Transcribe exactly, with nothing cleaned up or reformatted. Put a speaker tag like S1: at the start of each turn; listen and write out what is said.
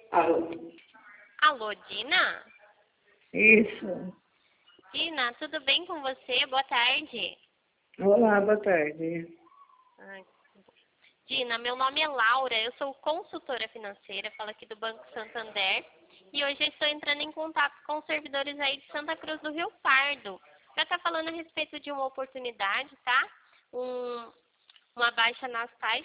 S1: Alô?
S2: Alô, Dina?
S1: Isso.
S2: Dina, tudo bem com você? Boa tarde.
S1: Olá, boa tarde.
S2: Ai, Dina, meu nome é Laura, eu sou consultora financeira, falo aqui do Banco Santander e hoje eu estou entrando em contato com os servidores aí de Santa Cruz do Rio Pardo para estar falando a respeito de uma oportunidade, tá? Um, uma baixa nas taxas